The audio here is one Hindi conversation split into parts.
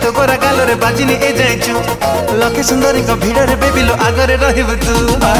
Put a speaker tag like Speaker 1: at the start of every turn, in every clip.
Speaker 1: तो गोरा गालरे बाजिनी ए जाइछु लखे सुंदरी को भिड़ रे बेबिलो आगरे रहिबु तू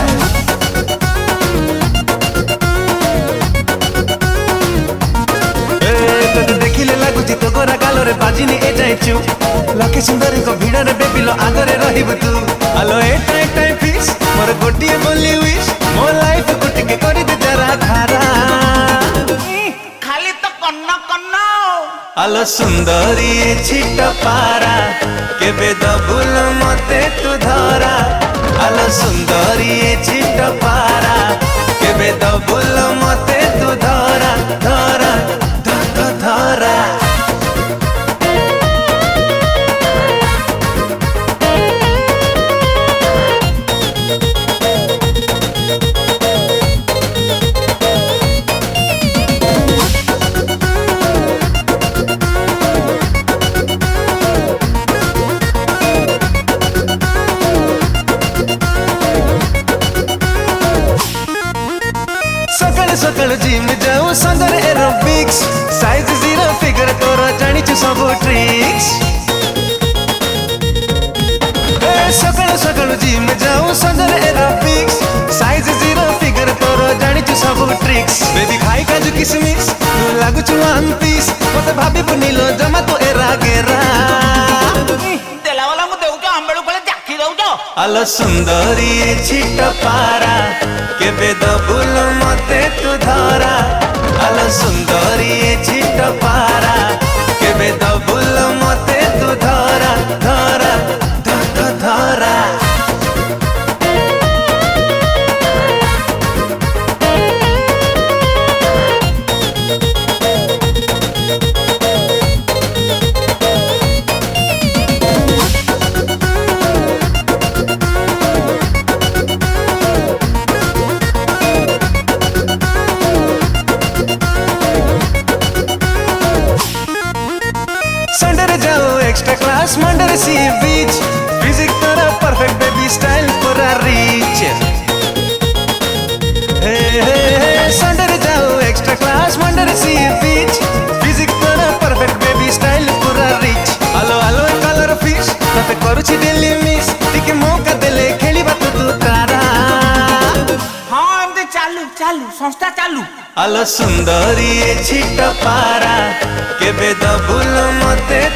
Speaker 1: तोते देखिले लागुची तो गोरा गालरे बाजिनी ए जाइछु लखे सुंदरी को भिड़ रे बेबिलो आगरे रहिबु तू आलो ए टाइम फिक्स मोर गोटिए बोली विश मो लाइफ गुटिके करि दे जरा धारा
Speaker 2: खाली तो कन्ना कन्ना
Speaker 1: आलो सुंदरी छिट पारा केबे दबुल मते तू धरा आलो सुंदरी छिट पारा केबे दबुल मते तू धरा धरा धरा सकाल सकाल जिम जाऊ संगर एरोबिक्स साइज जीरो फिगर तोर जानिछु सब ट्रिक्स सकाल सकाल जिम जाऊ संगर एरोबिक्स साइज जीरो फिगर तोर जानिछु सब ट्रिक्स बेबी खाई काजू किसमिस तू लागुछु वन पीस मते भाबी बुनिलो जमा तो एरा गेरा
Speaker 2: देला वाला मु देउ के आंबेळु कोले जाकी दउ तो
Speaker 1: आलो सुंदरी छिट पारा केबे दबुल मते तू धरा आलो सुंदरी छिट पारा केबे दबुल मते तू धरा धरा धरा संडे जाओ एक्स्ट्रा क्लास मंडे सी बीच फिजिक तेरा परफेक्ट बेबी स्टाइल पूरा रीच संडे जाओ एक्स्ट्रा क्लास मंडे सी बीच फिजिक तेरा परफेक्ट बेबी स्टाइल पूरा reach hello hello colour fish तते करूची डेली मिस टिके मौका देले खेलिबा तू तारा
Speaker 2: हां एमते चालू चालू संस्था चालू
Speaker 1: आलो सुंदरी छिट पारा केबे दबुल मते